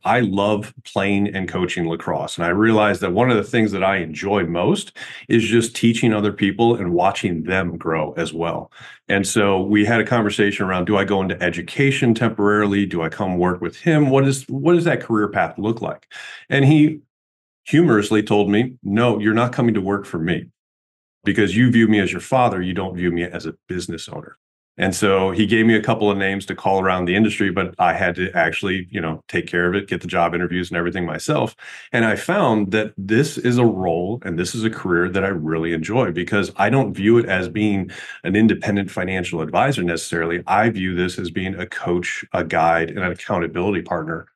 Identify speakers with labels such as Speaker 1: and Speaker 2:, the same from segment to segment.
Speaker 1: I love playing and coaching lacrosse. And I realized that one of the things that I enjoy most is just teaching other people and watching them grow as well. And so we had a conversation around, do I go into education temporarily? Do I come work with him? What does that career path look like? And he humorously told me, no, you're not coming to work for me because you view me as your father. You don't view me as a business owner. And so he gave me a couple of names to call around the industry, but I had to actually, take care of it, get the job interviews and everything myself. And I found that this is a role and this is a career that I really enjoy because I don't view it as being an independent financial advisor necessarily. I view this as being a coach, a guide, and an accountability partner.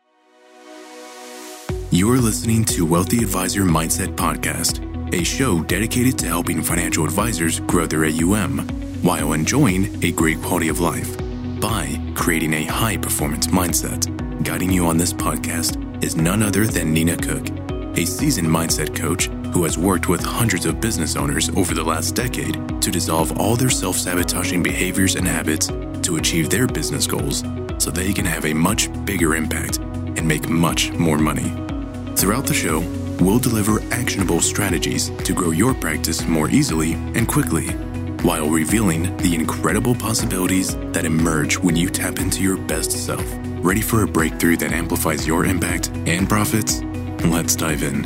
Speaker 2: You're listening to Wealthy Advisor Mindset Podcast, a show dedicated to helping financial advisors grow their AUM while enjoying a great quality of life by creating a high-performance mindset. Guiding you on this podcast is none other than Nina Cook, a seasoned mindset coach who has worked with hundreds of business owners over the last decade to dissolve all their self-sabotaging behaviors and habits to achieve their business goals so they can have a much bigger impact and make much more money. Throughout the show, we'll deliver actionable strategies to grow your practice more easily and quickly, while revealing the incredible possibilities that emerge when you tap into your best self. Ready for a breakthrough that amplifies your impact and profits? Let's dive in.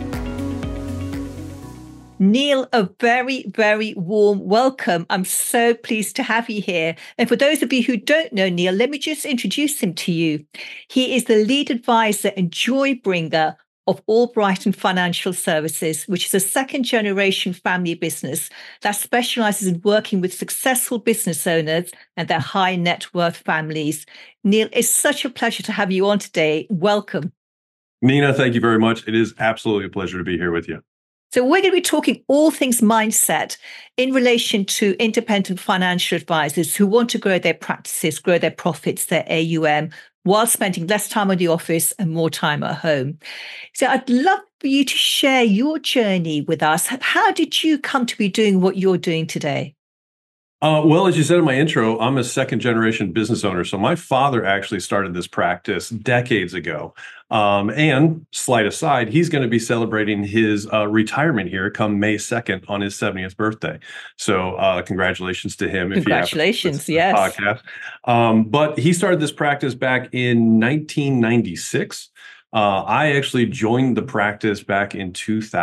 Speaker 3: Neil, a very, very warm welcome. I'm so pleased to have you here. And for those of you who don't know Neil, let me just introduce him to you. He is the lead advisor and joy bringer of Albrighton Financial Services, which is a second-generation family business that specializes in working with successful business owners and their high net worth families. Neil, it's such a pleasure to have you on today. Welcome.
Speaker 1: Nina, thank you very much. It is absolutely a pleasure to be here with you.
Speaker 3: So we're going to be talking all things mindset in relation to independent financial advisors who want to grow their practices, grow their profits, their AUM, while spending less time in the office and more time at home. So I'd love for you to share your journey with us. How did you come to be doing what you're doing today?
Speaker 1: Well, as you said in my intro, I'm a second generation business owner. So my father actually started this practice decades ago. And slight aside, he's going to be celebrating his retirement here come May 2nd on his 70th birthday. So congratulations to him.
Speaker 3: Congratulations, yes.
Speaker 1: Podcast. But he started this practice back in 1996. I actually joined the practice back in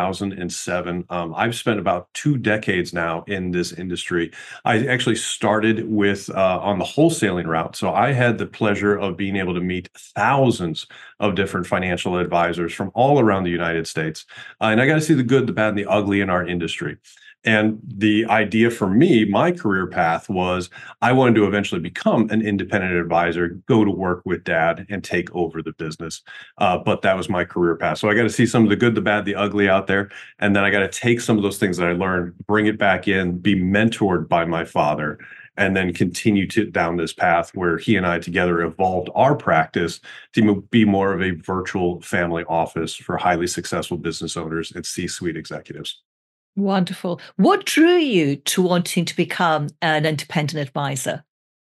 Speaker 1: 2007. I've spent about 2 decades now in this industry. I actually started with on the wholesaling route. So I had the pleasure of being able to meet thousands of different financial advisors from all around the United States. And I got to see the good, the bad, and the ugly in our industry. And the idea for me, my career path was I wanted to eventually become an independent advisor, go to work with dad and take over the business. But that was my career path. So I got to see some of the good, the bad, the ugly out there. And then I got to take some of those things that I learned, bring it back in, be mentored by my father, and then continue down this path where he and I together evolved our practice to be more of a virtual family office for highly successful business owners and C-suite executives.
Speaker 3: Wonderful. What drew you to wanting to become an independent advisor?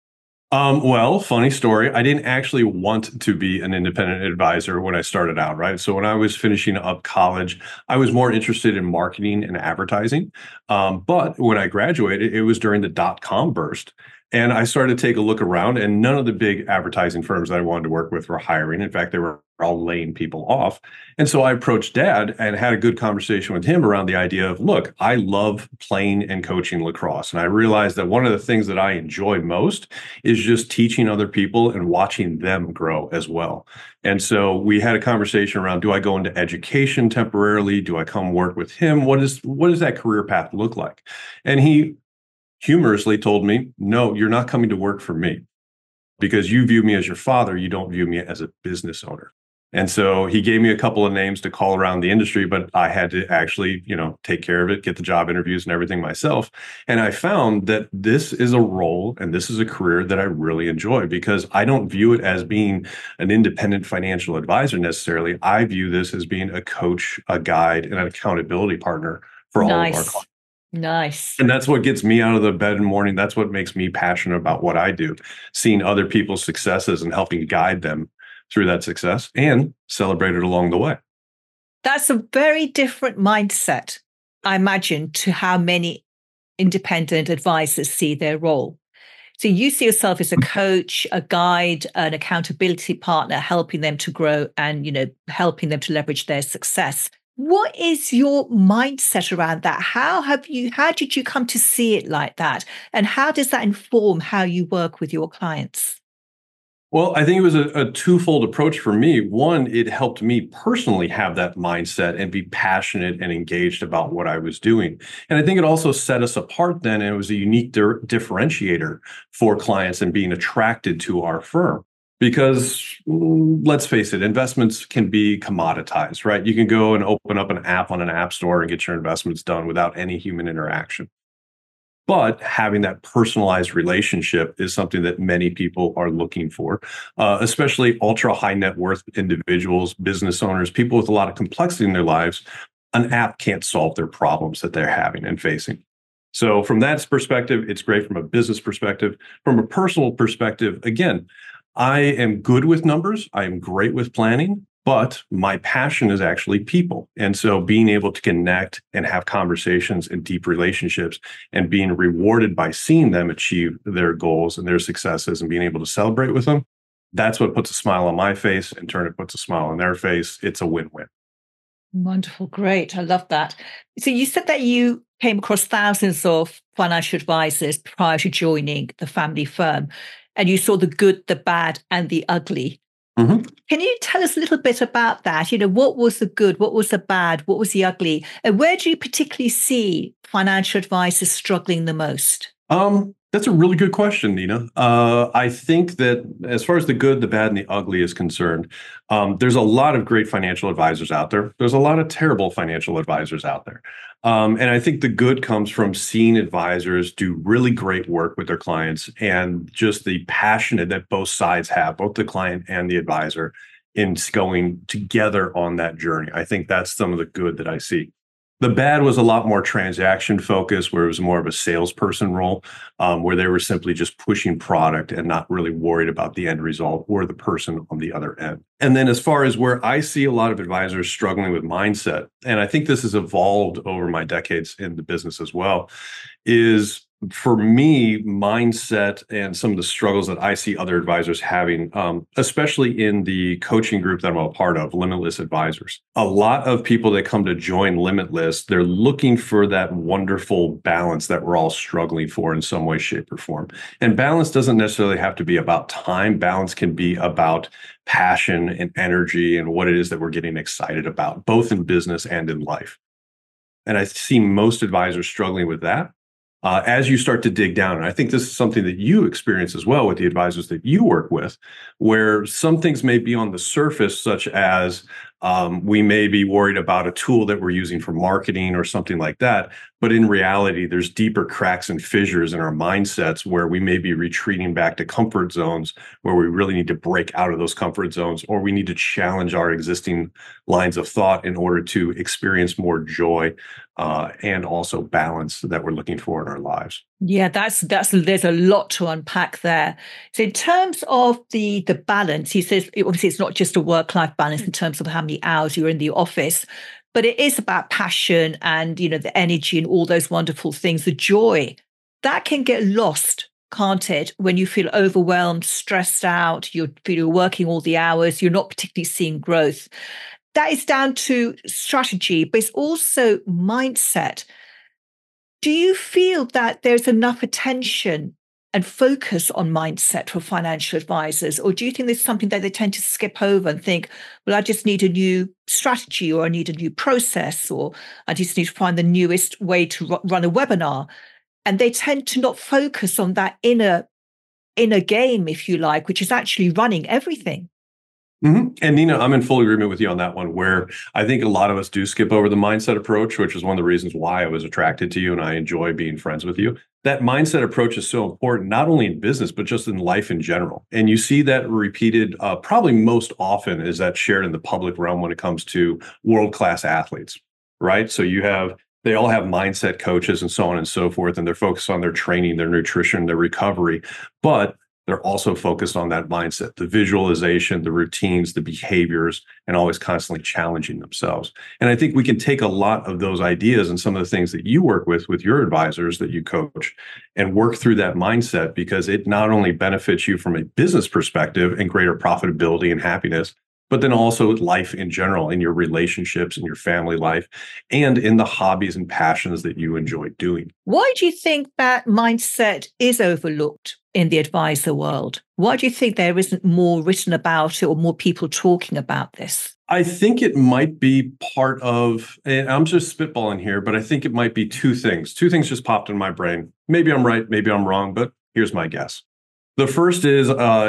Speaker 1: Well, funny story. I didn't actually want to be an independent advisor when I started out, right? So when I was finishing up college, I was more interested in marketing and advertising. But when I graduated, it was during the dot-com burst. And I started to take a look around, and none of the big advertising firms that I wanted to work with were hiring. In fact, they were all laying people off. And so I approached dad and had a good conversation with him around the idea of, look, I love playing and coaching lacrosse. And I realized that one of the things that I enjoy most is just teaching other people and watching them grow as well. And so we had a conversation around, do I go into education temporarily? Do I come work with him? What does that career path look like? And he humorously told me, no, you're not coming to work for me because you view me as your father. You don't view me as a business owner. And so he gave me a couple of names to call around the industry, but I had to actually, take care of it, get the job interviews and everything myself. And I found that this is a role and this is a career that I really enjoy because I don't view it as being an independent financial advisor necessarily. I view this as being a coach, a guide, and an accountability partner for all of our clients.
Speaker 3: Nice.
Speaker 1: And that's what gets me out of the bed in the morning. That's what makes me passionate about what I do, seeing other people's successes and helping guide them through that success and celebrated along the way.
Speaker 3: That's a very different mindset, I imagine, to how many independent advisors see their role. So you see yourself as a coach, a guide, an accountability partner, helping them to grow and, helping them to leverage their success. What is your mindset around that? How did you come to see it like that? And how does that inform how you work with your clients?
Speaker 1: Well, I think it was a twofold approach for me. One, it helped me personally have that mindset and be passionate and engaged about what I was doing. And I think it also set us apart then. And it was a unique differentiator for clients and being attracted to our firm. Because let's face it, investments can be commoditized, right? You can go and open up an app on an app store and get your investments done without any human interaction. But having that personalized relationship is something that many people are looking for, especially ultra high net worth individuals, business owners, people with a lot of complexity in their lives. An app can't solve their problems that they're having and facing. So from that perspective, it's great from a business perspective. From a personal perspective, again, I am good with numbers. I am great with planning. But my passion is actually people. And so being able to connect and have conversations and deep relationships and being rewarded by seeing them achieve their goals and their successes and being able to celebrate with them, that's what puts a smile on my face. In turn, it puts a smile on their face. It's a win-win.
Speaker 3: Wonderful. Great. I love that. So you said that you came across thousands of financial advisors prior to joining the family firm, and you saw the good, the bad, and the ugly.
Speaker 1: Mm-hmm.
Speaker 3: Can you tell us a little bit about that? What was the good? What was the bad? What was the ugly? And where do you particularly see financial advisors struggling the most?
Speaker 1: That's a really good question, Nina. I think that as far as the good, the bad, and the ugly is concerned, there's a lot of great financial advisors out there. There's a lot of terrible financial advisors out there. And I think the good comes from seeing advisors do really great work with their clients and just the passion that both sides have, both the client and the advisor, in going together on that journey. I think that's some of the good that I see. The bad was a lot more transaction focused, where it was more of a salesperson role, where they were simply just pushing product and not really worried about the end result or the person on the other end. And then as far as where I see a lot of advisors struggling with mindset, and I think this has evolved over my decades in the business as well, is for me, mindset and some of the struggles that I see other advisors having, especially in the coaching group that I'm a part of, Limitless Advisors. A lot of people that come to join Limitless, they're looking for that wonderful balance that we're all struggling for in some way, shape, or form. And balance doesn't necessarily have to be about time. Balance can be about passion and energy and what it is that we're getting excited about, both in business and in life. And I see most advisors struggling with that. As you start to dig down, and I think this is something that you experience as well with the advisors that you work with, where some things may be on the surface, such as we may be worried about a tool that we're using for marketing or something like that. But in reality, there's deeper cracks and fissures in our mindsets where we may be retreating back to comfort zones where we really need to break out of those comfort zones, or we need to challenge our existing lines of thought in order to experience more joy and also balance that we're looking for in our lives.
Speaker 3: Yeah, there's a lot to unpack there. So in terms of the balance, he says obviously it's not just a work-life balance in terms of how many hours you're in the office, but it is about passion and the energy and all those wonderful things, the joy that can get lost, can't it? When you feel overwhelmed, stressed out, you're working all the hours, you're not particularly seeing growth. That is down to strategy, but it's also mindset. Do you feel that there's enough attention and focus on mindset for financial advisors? Or do you think there's something that they tend to skip over and think, well, I just need a new strategy, or I need a new process, or I just need to find the newest way to run a webinar? And they tend to not focus on that inner game, if you like, which is actually running everything.
Speaker 1: Mm-hmm. And Nina, I'm in full agreement with you on that one, where I think a lot of us do skip over the mindset approach, which is one of the reasons why I was attracted to you and I enjoy being friends with you. That mindset approach is so important, not only in business, but just in life in general. And you see that repeated probably most often is that shared in the public realm when it comes to world-class athletes, right? So they all have mindset coaches and so on and so forth, and they're focused on their training, their nutrition, their recovery. But they're also focused on that mindset, the visualization, the routines, the behaviors, and always constantly challenging themselves. And I think we can take a lot of those ideas and some of the things that you work with your advisors that you coach and work through that mindset, because it not only benefits you from a business perspective and greater profitability and happiness, but then also life in general, in your relationships, in your family life, and in the hobbies and passions that you enjoy doing.
Speaker 3: Why do you think that mindset is overlooked in the advisor world? Why do you think there isn't more written about it or more people talking about this?
Speaker 1: I think it might be part of, and I'm just spitballing here, but I think it might be two things. Two things just popped in my brain. Maybe I'm right, maybe I'm wrong, but here's my guess. The first is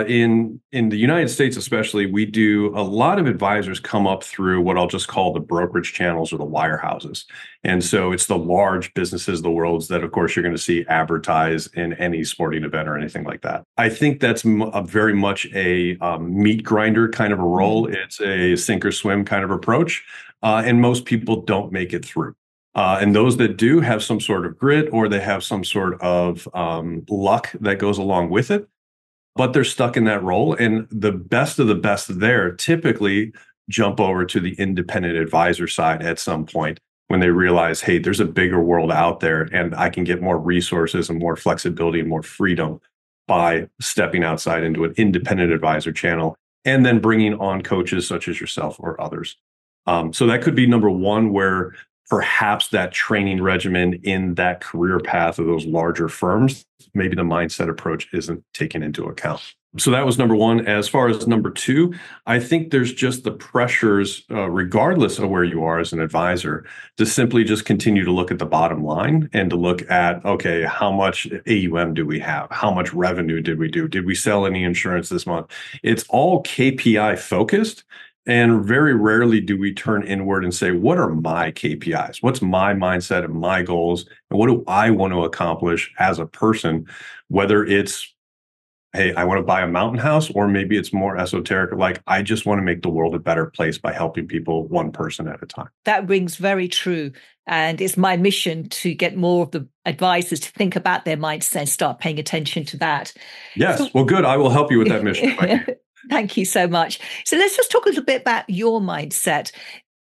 Speaker 1: in the United States, especially, we do a lot of advisors come up through what I'll just call the brokerage channels or the wirehouses. And so it's the large businesses of the world that, of course, you're going to see advertise in any sporting event or anything like that. I think that's very much a meat grinder kind of a role. It's a sink or swim kind of approach. And most people don't make it through. And those that do have some sort of grit, or they have some sort of luck that goes along with it, but they're stuck in that role. And the best of the best there typically jump over to the independent advisor side at some point when they realize, hey, there's a bigger world out there and I can get more resources and more flexibility and more freedom by stepping outside into an independent advisor channel and then bringing on coaches such as yourself or others. So that could be number one, where perhaps that training regimen in that career path of those larger firms, maybe the mindset approach isn't taken into account. So that was number one. As far as number two, I think there's just the pressures, regardless of where you are as an advisor, to simply just continue to look at the bottom line and to look at, okay, how much AUM do we have? How much revenue did we do? Did we sell any insurance this month? It's all KPI focused. And very rarely do we turn inward and say, what are my KPIs? What's my mindset and my goals? And what do I want to accomplish as a person? Whether it's, hey, I want to buy a mountain house, or maybe it's more esoteric, like I just want to make the world a better place by helping people one person at a time.
Speaker 3: That rings very true. And it's my mission to get more of the advisors to think about their mindset, start paying attention to that.
Speaker 1: Yes. Well, good. I will help you with that mission.
Speaker 3: Thank you so much. So let's just talk a little bit about your mindset.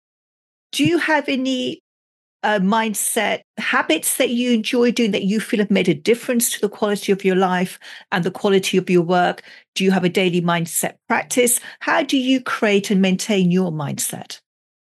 Speaker 3: Do you have any mindset habits that you enjoy doing that you feel have made a difference to the quality of your life and the quality of your work? Do you have a daily mindset practice? How do you create and maintain your mindset?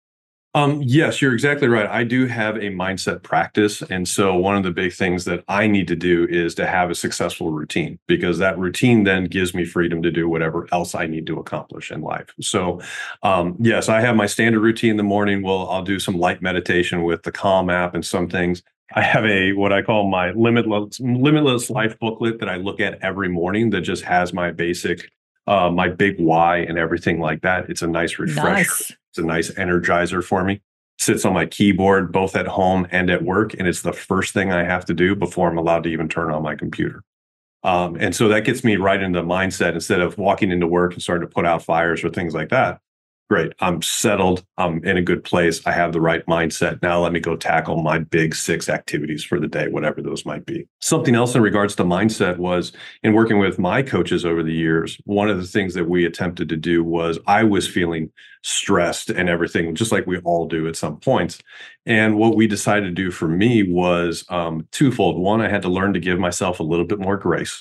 Speaker 1: Yes, you're exactly right. I do have a mindset practice. And so one of the big things that I need to do is to have a successful routine, because that routine then gives me freedom to do whatever else I need to accomplish in life. So yes, I have my standard routine in the morning. Well, I'll do some light meditation with the Calm app and some things. I have what I call my limitless life booklet that I look at every morning that just has my basic, my big why and everything like that. It's a nice refresher. Nice. It's a nice energizer for me. Sits on my keyboard, both at home and at work. And it's the first thing I have to do before I'm allowed to even turn on my computer. And so that gets me right into the mindset instead of walking into work and starting to put out fires or things like that. Great. I'm settled. I'm in a good place. I have the right mindset. Now let me go tackle my big 6 activities for the day, whatever those might be. Something else in regards to mindset was, in working with my coaches over the years, one of the things that we attempted to do was, I was feeling stressed and everything, just like we all do at some points. And what we decided to do for me was twofold. One, I had to learn to give myself a little bit more grace.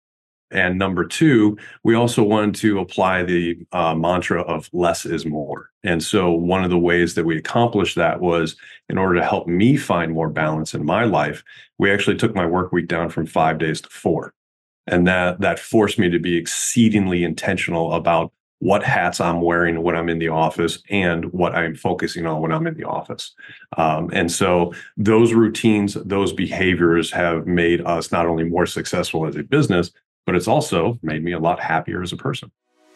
Speaker 1: And number two, we also wanted to apply the mantra of less is more. And so one of the ways that we accomplished that was, in order to help me find more balance in my life, we actually took my work week down from 5 days to 4. And that forced me to be exceedingly intentional about what hats I'm wearing when I'm in the office and what I'm focusing on when I'm in the office. And so those routines, those behaviors have made us not only more successful as a business, but it's also made me a lot happier as a person.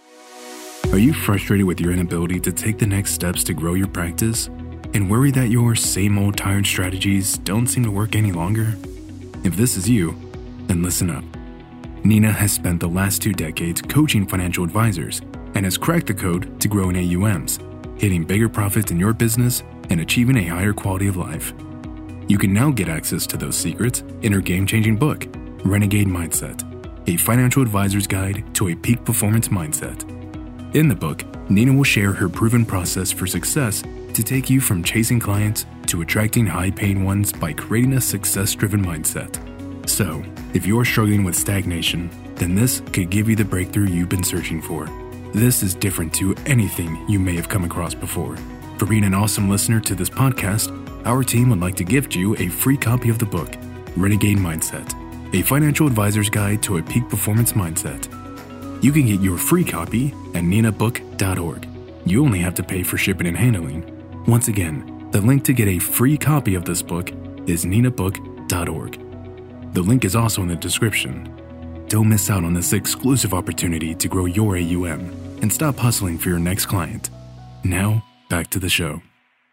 Speaker 2: Are you frustrated with your inability to take the next steps to grow your practice and worry that your same old tired strategies don't seem to work any longer? If this is you, then listen up. Nina has spent the last 2 decades coaching financial advisors and has cracked the code to grow in AUMs, hitting bigger profits in your business and achieving a higher quality of life. You can now get access to those secrets in her game-changing book, Renegade Mindset. A Financial Advisor's Guide to a Peak Performance Mindset. In the book, Nina will share her proven process for success to take you from chasing clients to attracting high-paying ones by creating a success-driven mindset. So, if you're struggling with stagnation, then this could give you the breakthrough you've been searching for. This is different to anything you may have come across before. For being an awesome listener to this podcast, our team would like to gift you a free copy of the book, Renegade Mindset, A Financial Advisor's Guide to a Peak Performance Mindset. You can get your free copy at ninabook.org. You only have to pay for shipping and handling. Once again, the link to get a free copy of this book is ninabook.org. The link is also in the description. Don't miss out on this exclusive opportunity to grow your AUM and stop hustling for your next client. Now, back to the show.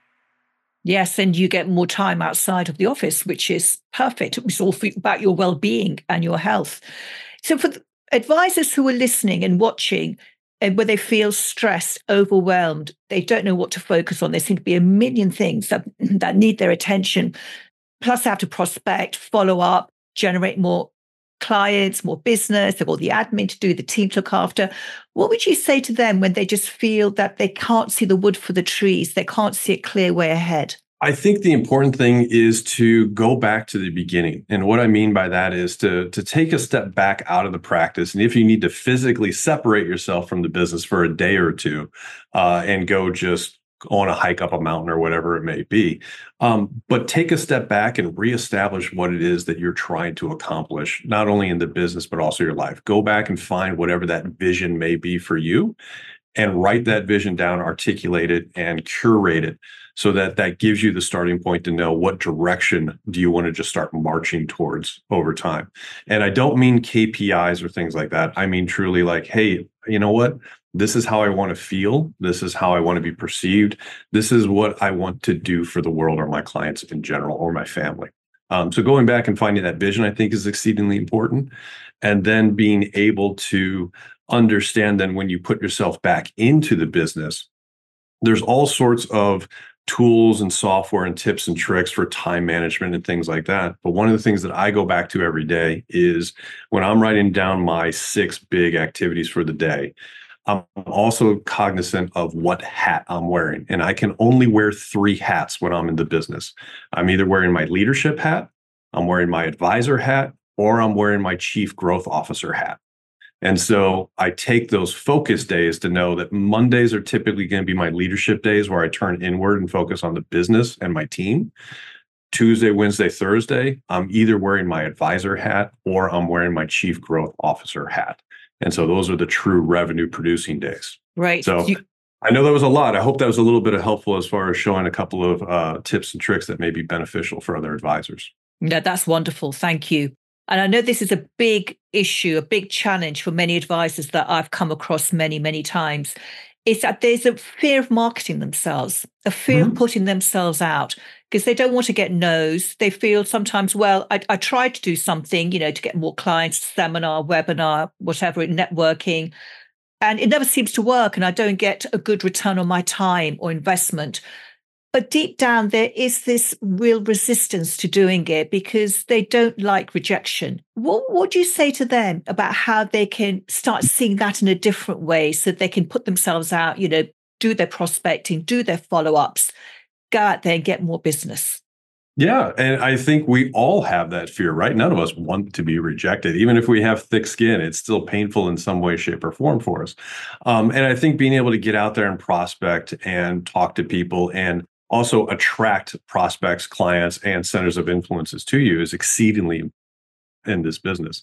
Speaker 3: Yes, and you get more time outside of the office, which is perfect. It's all about your well-being and your health. So for the advisors who are listening and watching, and where they feel stressed, overwhelmed, they don't know what to focus on. There seem to be a million things that need their attention. Plus, they have to prospect, follow up, generate more clients, more business. They've got the admin to do, the team to look after. What would you say to them when they just feel that they can't see the wood for the trees? They can't see a clear way ahead?
Speaker 1: I think the important thing is to go back to the beginning. And what I mean by that is to take a step back out of the practice. And if you need to physically separate yourself from the business for a day or two and go just on a hike up a mountain or whatever it may be, but take a step back and reestablish what it is that you're trying to accomplish, not only in the business, but also your life. Go back and find whatever that vision may be for you and write that vision down, articulate it, and curate it so that that gives you the starting point to know what direction do you want to just start marching towards over time. And I don't mean KPIs or things like that. I mean truly like, hey, you know what? This is how I want to feel. This is how I want to be perceived. This is what I want to do for the world or my clients in general or my family. So going back and finding that vision, I think, is exceedingly important. And then being able to understand then when you put yourself back into the business, there's all sorts of tools and software and tips and tricks for time management and things like that. But one of the things that I go back to every day is when I'm writing down my 6 big activities for the day, I'm also cognizant of what hat I'm wearing. And I can only wear 3 hats when I'm in the business. I'm either wearing my leadership hat, I'm wearing my advisor hat, or I'm wearing my chief growth officer hat. And so I take those focus days to know that Mondays are typically going to be my leadership days where I turn inward and focus on the business and my team. Tuesday, Wednesday, Thursday, I'm either wearing my advisor hat or I'm wearing my chief growth officer hat. And so those are the true revenue producing days.
Speaker 3: Right.
Speaker 1: So I know that was a lot. I hope that was a little bit of helpful as far as showing a couple of tips and tricks that may be beneficial for other advisors.
Speaker 3: Yeah, that's wonderful. Thank you. And I know this is a big issue, a big challenge for many advisors that I've come across many, many times, is that there's a fear of marketing themselves, a fear of putting themselves out because they don't want to get no's. They feel sometimes, well, I tried to do something, to get more clients, seminar, webinar, whatever, networking, and it never seems to work. And I don't get a good return on my time or investment. But deep down, there is this real resistance to doing it because they don't like rejection. What would you say to them about how they can start seeing that in a different way so they can put themselves out, do their prospecting, do their follow-ups, go out there and get more business?
Speaker 1: Yeah. And I think we all have that fear, right? None of us want to be rejected. Even if we have thick skin, it's still painful in some way, shape, or form for us. And I think being able to get out there and prospect and talk to people and also attract prospects, clients, and centers of influences to you is exceedingly important in this business.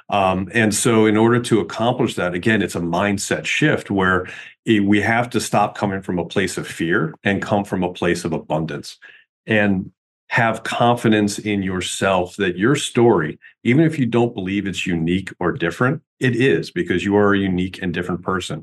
Speaker 1: And so in order to accomplish that, again, it's a mindset shift where we have to stop coming from a place of fear and come from a place of abundance and have confidence in yourself that your story, even if you don't believe it's unique or different, it is because you are a unique and different person.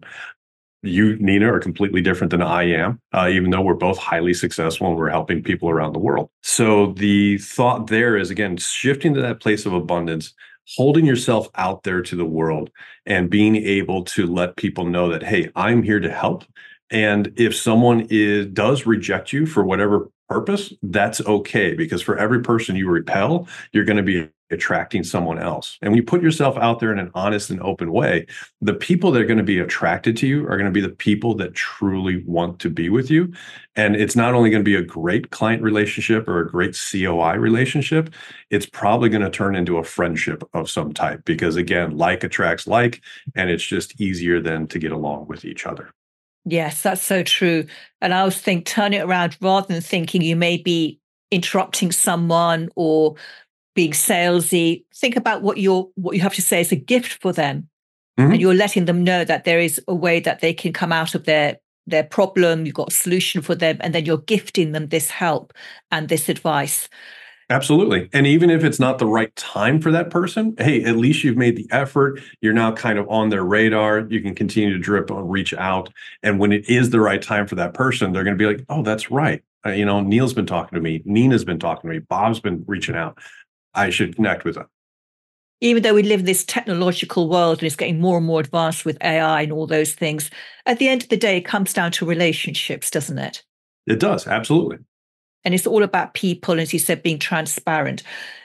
Speaker 1: You, Nina, are completely different than I am, even though we're both highly successful and we're helping people around the world. So the thought there is, again, shifting to that place of abundance, holding yourself out there to the world and being able to let people know that, hey, I'm here to help. And if someone does reject you for whatever purpose, that's okay, because for every person you repel, you're going to be attracting someone else. And when you put yourself out there in an honest and open way, the people that are going to be attracted to you are going to be the people that truly want to be with you. And it's not only going to be a great client relationship or a great COI relationship, it's probably going to turn into a friendship of some type, because again, like attracts like, and it's just easier then to get along with each other.
Speaker 3: Yes, that's so true. And I always think turn it around, rather than thinking you may be interrupting someone or being salesy. Think about what you have to say is a gift for them.
Speaker 1: Mm-hmm.
Speaker 3: And you're letting them know that there is a way that they can come out of their problem. You've got a solution for them, and then you're gifting them this help and this advice.
Speaker 1: Absolutely. And even if it's not the right time for that person, hey, at least you've made the effort. You're now kind of on their radar. You can continue to drip or reach out. And when it is the right time for that person, they're going to be like, oh, that's right. Neil's been talking to me. Nina's been talking to me. Bob's been reaching out. I should connect with them.
Speaker 3: Even though we live in this technological world and it's getting more and more advanced with AI and all those things, at the end of the day, it comes down to relationships, doesn't it?
Speaker 1: It does. Absolutely.
Speaker 3: And it's all about people, as you said, being transparent.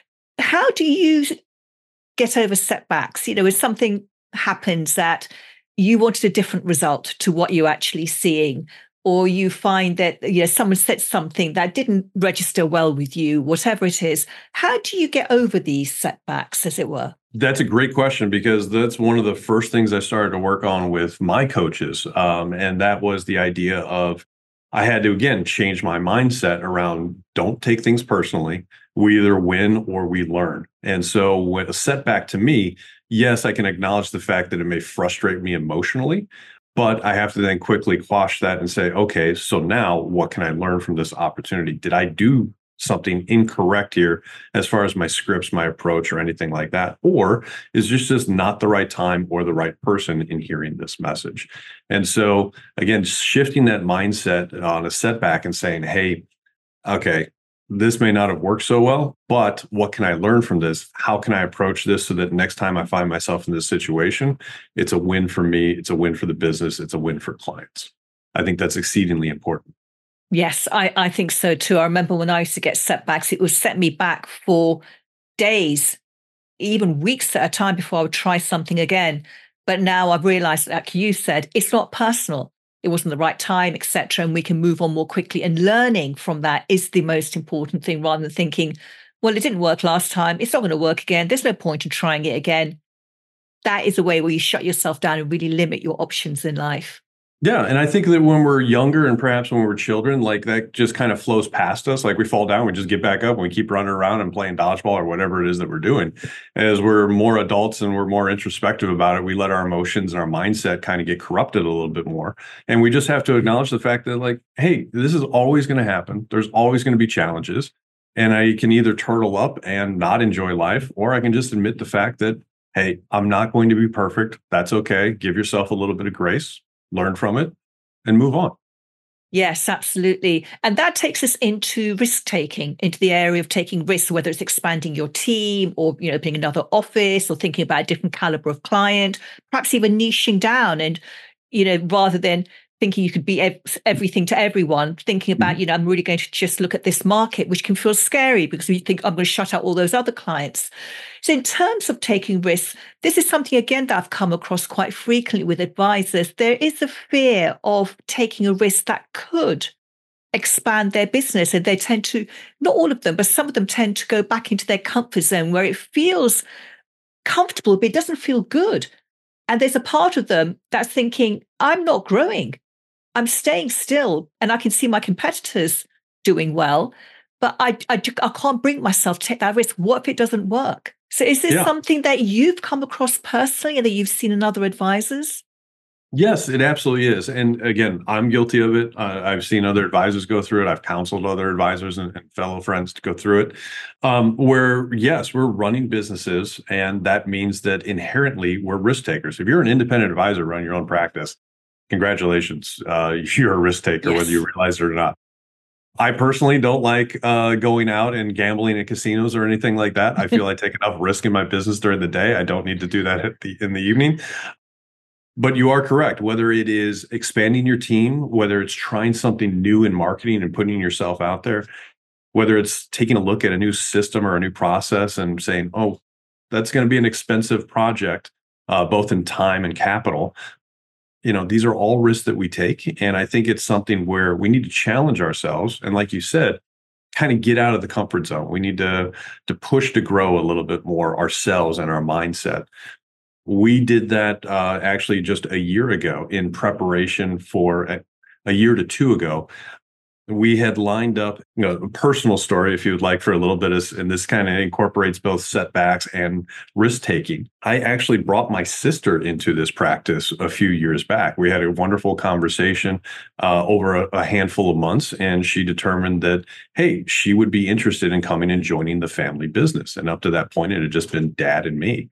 Speaker 3: How do you get over setbacks? If something happens that you wanted a different result to what you're actually seeing, or you find that someone said something that didn't register well with you, whatever it is, how do you get over these setbacks, as it were?
Speaker 1: That's a great question, because that's one of the first things I started to work on with my coaches. And that was the idea of, I had to, again, change my mindset around don't take things personally. We either win or we learn. And so with a setback, to me, yes, I can acknowledge the fact that it may frustrate me emotionally, but I have to then quickly quash that and say, okay, so now what can I learn from this opportunity? Did I do something incorrect here as far as my scripts, my approach, or anything like that? Or is this just not the right time or the right person in hearing this message? And so again, shifting that mindset on a setback and saying, hey, okay, this may not have worked so well, but what can I learn from this? How can I approach this so that next time I find myself in this situation, it's a win for me, it's a win for the business, it's a win for clients. I think that's exceedingly important.
Speaker 3: Yes, I think so too. I remember when I used to get setbacks, it would set me back for days, even weeks at a time before I would try something again. But now I've realized, like you said, it's not personal. It wasn't the right time, etc. And we can move on more quickly. And learning from that is the most important thing, rather than thinking, well, it didn't work last time, it's not going to work again, there's no point in trying it again. That is a way where you shut yourself down and really limit your options in life.
Speaker 1: Yeah. And I think that when we're younger, and perhaps when we're children, like that just kind of flows past us. Like we fall down, we just get back up and we keep running around and playing dodgeball or whatever it is that we're doing. As we're more adults and we're more introspective about it, we let our emotions and our mindset kind of get corrupted a little bit more. And we just have to acknowledge the fact that, like, hey, this is always going to happen. There's always going to be challenges. And I can either turtle up and not enjoy life, or I can just admit the fact that, hey, I'm not going to be perfect. That's okay. Give yourself a little bit of grace. Learn from it and move on.
Speaker 3: Yes, absolutely. And that takes us into risk taking, into the area of taking risks, whether it's expanding your team or, opening another office or thinking about a different caliber of client, perhaps even niching down and, rather than thinking you could be everything to everyone, thinking about, I'm really going to just look at this market, which can feel scary because you think I'm going to shut out all those other clients. So in terms of taking risks, this is something, again, that I've come across quite frequently with advisors. There is a fear of taking a risk that could expand their business. And they tend to, not all of them, but some of them tend to go back into their comfort zone where it feels comfortable, but it doesn't feel good. And there's a part of them that's thinking, I'm not growing. I'm staying still, and I can see my competitors doing well, but I can't bring myself to take that risk. What if it doesn't work? So is this something that you've come across personally and that you've seen in other advisors?
Speaker 1: Yes, it absolutely is. And again, I'm guilty of it. I've seen other advisors go through it. I've counseled other advisors and fellow friends to go through it. Where, yes, we're running businesses, and that means that inherently we're risk takers. If you're an independent advisor running your own practice, congratulations. You're a risk taker, yes, whether you realize it or not. I personally don't like going out and gambling at casinos or anything like that. I feel I take enough risk in my business during the day. I don't need to do that in the evening. But you are correct. Whether it is expanding your team, whether it's trying something new in marketing and putting yourself out there, whether it's taking a look at a new system or a new process and saying, oh, that's going to be an expensive project, both in time and capital. These are all risks that we take. And I think it's something where we need to challenge ourselves. And like you said, kind of get out of the comfort zone. We need to push to grow a little bit more ourselves and our mindset. We did that actually just a year ago in preparation for a year to two ago. We had lined up, a personal story, if you would like, for a little bit, and this kind of incorporates both setbacks and risk taking. I actually brought my sister into this practice a few years back. We had a wonderful conversation over a handful of months, and she determined that, hey, she would be interested in coming and joining the family business. And up to that point, it had just been Dad and me.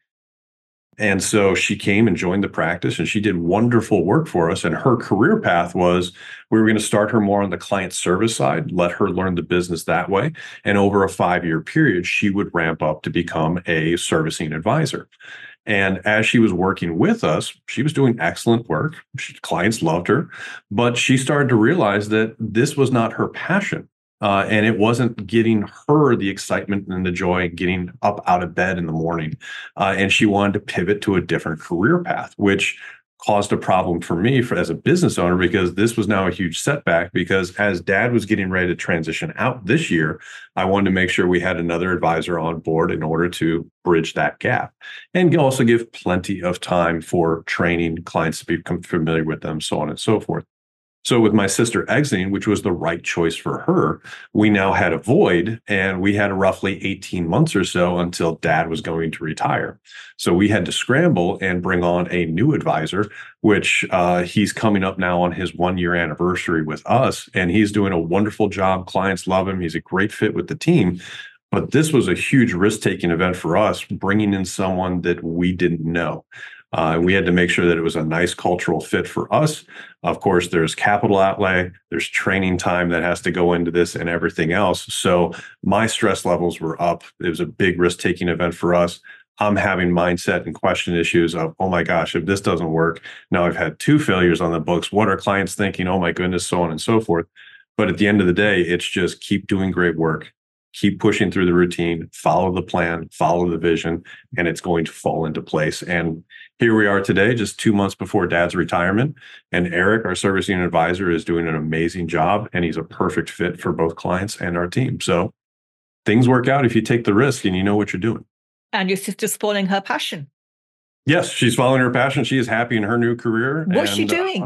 Speaker 1: And so she came and joined the practice, and she did wonderful work for us. And her career path was, we were going to start her more on the client service side, let her learn the business that way. And over a 5-year period, she would ramp up to become a servicing advisor. And as she was working with us, she was doing excellent work. Clients loved her, but she started to realize that this was not her passion. And it wasn't getting her the excitement and the joy of getting up out of bed in the morning. And she wanted to pivot to a different career path, which caused a problem for me as a business owner, because this was now a huge setback. Because as Dad was getting ready to transition out this year, I wanted to make sure we had another advisor on board in order to bridge that gap and also give plenty of time for training clients to become familiar with them, so on and so forth. So with my sister exiting, which was the right choice for her, we now had a void, and we had roughly 18 months or so until Dad was going to retire. So we had to scramble and bring on a new advisor, which he's coming up now on his 1-year anniversary with us, and he's doing a wonderful job. Clients love him. He's a great fit with the team. But this was a huge risk-taking event for us, bringing in someone that we didn't know. We had to make sure that it was a nice cultural fit for us. Of course, there's capital outlay, there's training time that has to go into this and everything else. So my stress levels were up. It was a big risk-taking event for us. I'm having mindset and question issues of, oh my gosh, if this doesn't work, now I've had 2 failures on the books. What are clients thinking? Oh my goodness, so on and so forth. But at the end of the day, it's just keep doing great work. Keep pushing through the routine, follow the plan, follow the vision, and it's going to fall into place. And here we are today, just 2 months before Dad's retirement. And Eric, our servicing advisor, is doing an amazing job, and he's a perfect fit for both clients and our team. So things work out if you take the risk and you know what you're doing.
Speaker 3: And your sister's following her passion.
Speaker 1: Yes, she's following her passion. She is happy in her new career.
Speaker 3: What's she doing?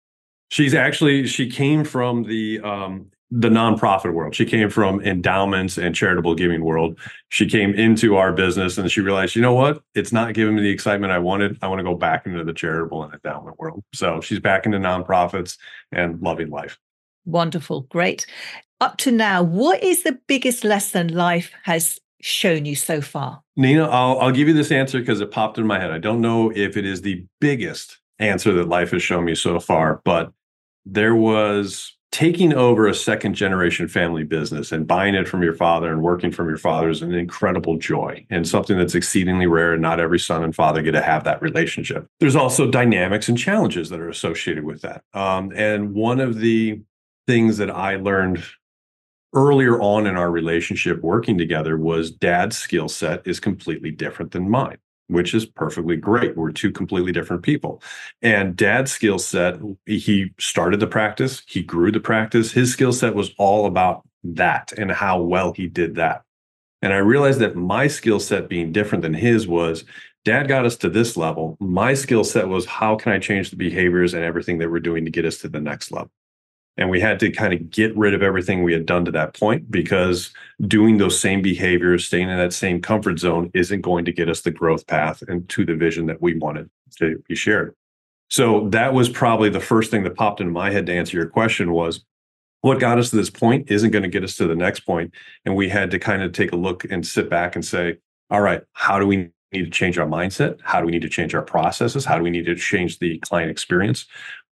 Speaker 1: She came from the nonprofit world. She came from endowments and charitable giving world. She came into our business and she realized, you know what? It's not giving me the excitement I wanted. I want to go back into the charitable and endowment world. So she's back into nonprofits and loving life.
Speaker 3: Wonderful. Great. Up to now, what is the biggest lesson life has shown you so far?
Speaker 1: Nina, I'll give you this answer because it popped in my head. I don't know if it is the biggest answer that life has shown me so far, but there was taking over a second generation family business and buying it from your father and working from your father is an incredible joy and something that's exceedingly rare. And not every son and father get to have that relationship. There's also dynamics and challenges that are associated with that. And one of the things that I learned earlier on in our relationship working together was Dad's skill set is completely different than mine, which is perfectly great. We're 2 completely different people. And Dad's skill set, he started the practice, he grew the practice. His skill set was all about that and how well he did that. And I realized that my skill set being different than his was, Dad got us to this level. My skill set was, how can I change the behaviors and everything that we're doing to get us to the next level? And we had to kind of get rid of everything we had done to that point, because doing those same behaviors, staying in that same comfort zone isn't going to get us the growth path and to the vision that we wanted to be shared. So that was probably the first thing that popped into my head to answer your question was, what got us to this point isn't going to get us to the next point. And we had to kind of take a look and sit back and say, all right, how do we need to change our mindset? How do we need to change our processes? How do we need to change the client experience?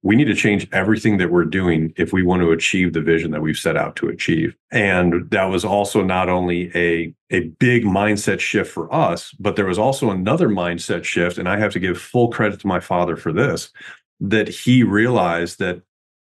Speaker 1: we need to change everything that we're doing if we want to achieve the vision that we've set out to achieve. And that was also not only a big mindset shift for us, but there was also another mindset shift. And I have to give full credit to my father for this, that he realized that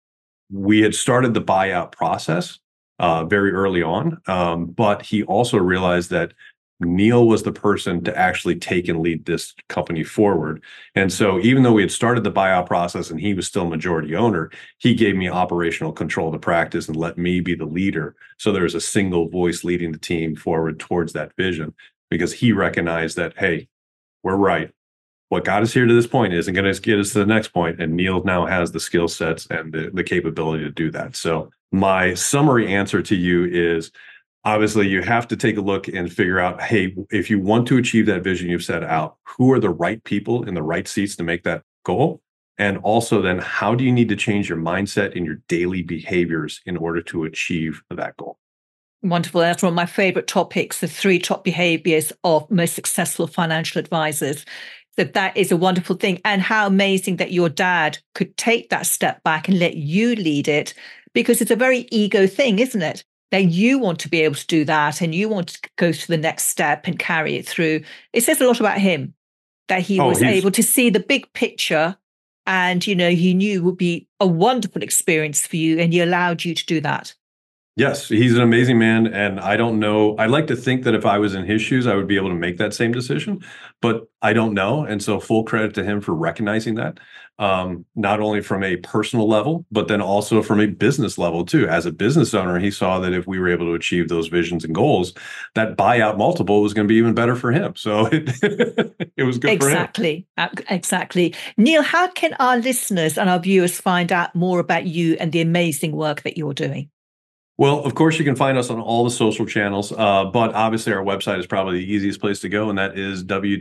Speaker 1: we had started the buyout process very early on. But he also realized that Neil was the person to actually take and lead this company forward. And so even though we had started the buyout process and he was still majority owner, he gave me operational control of the practice and let me be the leader. So there's a single voice leading the team forward towards that vision, because he recognized that, hey, we're right. What got us here to this point isn't going to get us to the next point. And Neil now has the skill sets and the capability to do that. So my summary answer to you is, obviously, you have to take a look and figure out, hey, if you want to achieve that vision you've set out, who are the right people in the right seats to make that goal? And also then, how do you need to change your mindset and your daily behaviors in order to achieve that goal?
Speaker 3: Wonderful. That's one of my favorite topics, the 3 top behaviors of most successful financial advisors. That is a wonderful thing. And how amazing that your dad could take that step back and let you lead it, because it's a very ego thing, isn't it? That you want to be able to do that and you want to go to the next step and carry it through. It says a lot about him, that he was able to see the big picture, and, he knew it would be a wonderful experience for you, and he allowed you to do that.
Speaker 1: Yes, he's an amazing man. And I don't know, I'd like to think that if I was in his shoes, I would be able to make that same decision, but I don't know. And so full credit to him for recognizing that, not only from a personal level, but then also from a business level too. As a business owner, he saw that if we were able to achieve those visions and goals, that buyout multiple was going to be even better for him. So it was good for him.
Speaker 3: Exactly. Neil, how can our listeners and our viewers find out more about you and the amazing work that you're doing?
Speaker 1: Well, of course, you can find us on all the social channels, but obviously our website is probably the easiest place to go, and that is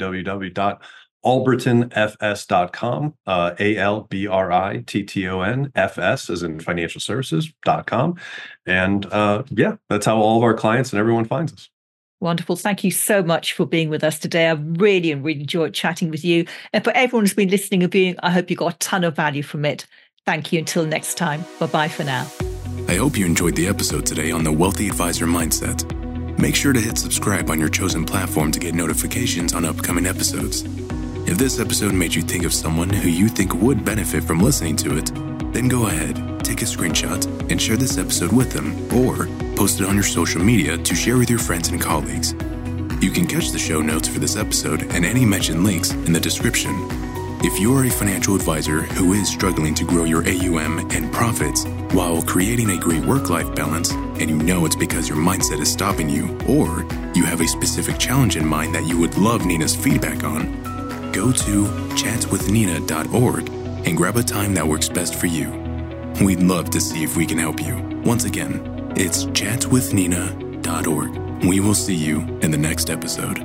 Speaker 1: www.albrittonfs.com, ALBRITTONFS, as in financial services.com. And that's how all of our clients and everyone finds us.
Speaker 3: Wonderful. Thank you so much for being with us today. I've really enjoyed chatting with you. And for everyone who's been listening and viewing, I hope you got a ton of value from it. Thank you. Until next time. Bye-bye for now.
Speaker 2: I hope you enjoyed the episode today on the Wealthy Advisor Mindset. Make sure to hit subscribe on your chosen platform to get notifications on upcoming episodes. If this episode made you think of someone who you think would benefit from listening to it, then go ahead, take a screenshot, and share this episode with them, or post it on your social media to share with your friends and colleagues. You can catch the show notes for this episode and any mentioned links in the description. If you are a financial advisor who is struggling to grow your AUM and profits while creating a great work-life balance, and you know it's because your mindset is stopping you, or you have a specific challenge in mind that you would love Nina's feedback on, go to chatswithnina.org and grab a time that works best for you. We'd love to see if we can help you. Once again, it's chatswithnina.org. We will see you in the next episode.